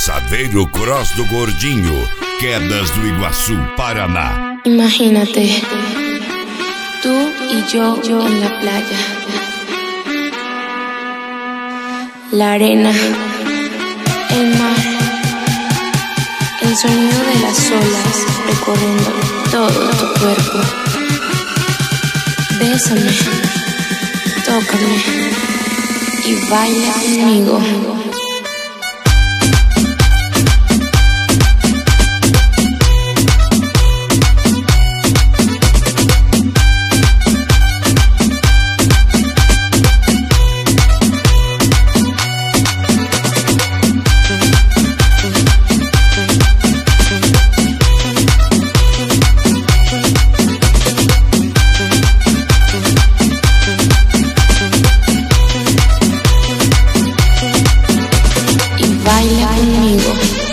Passadeiro Cross do Gordinho, Quedas do Iguaçu, Paraná. Imagínate, tú y yo en la playa, la arena, el mar, el sonido de las olas recorriendo todo tu cuerpo. Bésame, tócame y baila conmigo. Baila conmigo.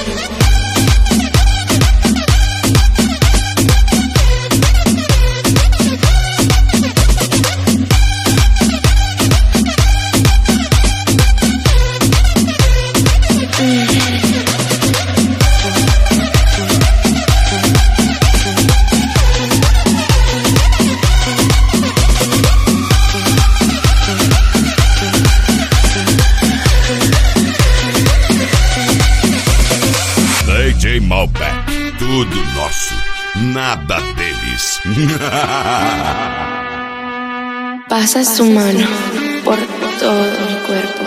DJ Malbec, tudo nosso, nada deles. Pasas tu mano por todo mi cuerpo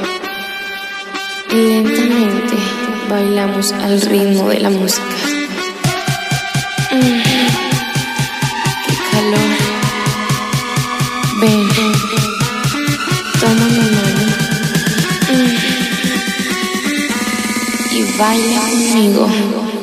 y lentamente bailamos al ritmo de la música. ¡Qué calor! Ven, toma mi mano y baila conmigo.